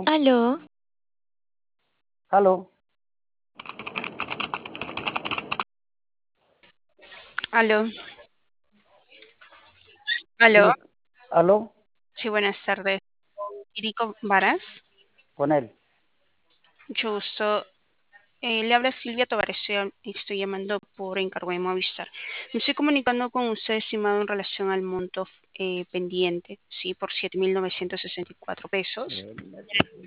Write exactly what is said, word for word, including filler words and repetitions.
Aló, Aló, aló, aló. sí, aló, Sí, buenas tardes. Irico Varas, con él. mucho gusto. Eh, le habla Silvia Tovar, estoy, estoy llamando por encargo de Movistar. Me estoy comunicando con usted, estimado, en relación al monto eh, pendiente, sí, por siete mil novecientos sesenta y cuatro pesos.